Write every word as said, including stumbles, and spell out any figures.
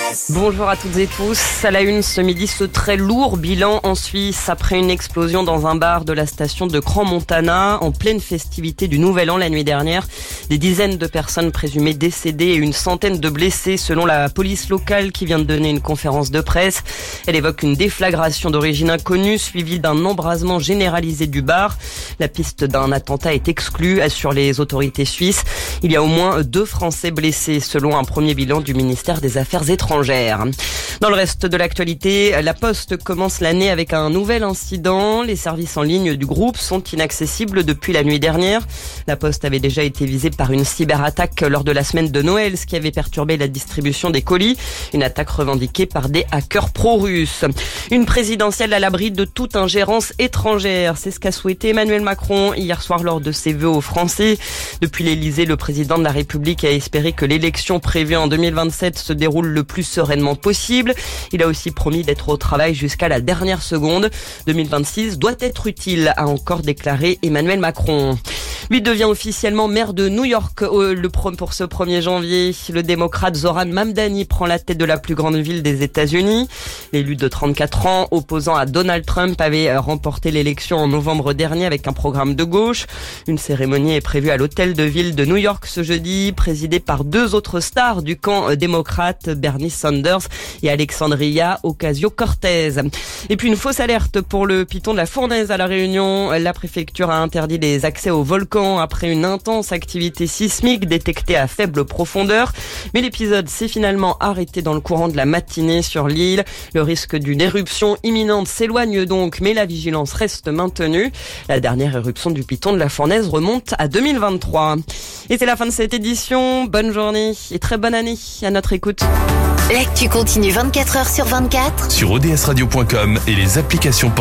S. Bonjour à toutes et tous. À la une ce midi, ce très lourd bilan en Suisse après une explosion dans un bar de la station de Crans-Montana en pleine festivité du Nouvel An la nuit dernière. Des dizaines de personnes présumées décédées et une centaine de blessés selon la police locale qui vient de donner une conférence de presse. Elle évoque une déflagration d'origine inconnue suivie d'un embrasement généralisé du bar. La piste d'un attentat est exclue, assurent les autorités suisses. Il y a au moins deux Français blessés selon un premier bilan du ministère des Affaires étrangères. Dans le reste de l'actualité, la Poste commence l'année avec un nouvel incident. Les services en ligne du groupe sont inaccessibles depuis la nuit dernière. La Poste avait déjà été visée par une cyberattaque lors de la semaine de Noël, ce qui avait perturbé la distribution des colis. Une attaque revendiquée par des hackers pro-russes. Une présidentielle à l'abri de toute ingérence étrangère. C'est ce qu'a souhaité Emmanuel Macron hier soir lors de ses vœux aux Français. Depuis l'Élysée, le président de la République a espéré que l'élection prévue en deux mille vingt-sept se déroule le plus sereinement possible. Il a aussi promis d'être au travail jusqu'à la dernière seconde. deux mille vingt-six doit être utile, a encore déclaré Emmanuel Macron. Lui devient officiellement maire de New York pour ce premier janvier. Le démocrate Zoran Mamdani prend la tête de la plus grande ville des États-Unis. L'élu de trente-quatre ans, opposant à Donald Trump, avait remporté l'élection en novembre dernier avec un programme de gauche. Une cérémonie est prévue à l'hôtel de ville de New York ce jeudi, présidée par deux autres stars du camp démocrate, Bernie Sanders et Alexandria Ocasio-Cortez. Et puis une fausse alerte pour le piton de la Fournaise à La Réunion. La préfecture a interdit les accès au volcan après une intense activité sismique détectée à faible profondeur. Mais l'épisode s'est finalement arrêté dans le courant de la matinée sur l'île. Le risque d'une éruption imminente s'éloigne donc, mais la vigilance reste maintenue. La dernière éruption du piton de la Fournaise remonte à deux mille vingt-trois. Et c'est la fin de cette édition. Bonne journée et très bonne année à notre écoute. L'actu continue vingt-quatre heures sur vingt-quatre sur o d s radio point com et les applications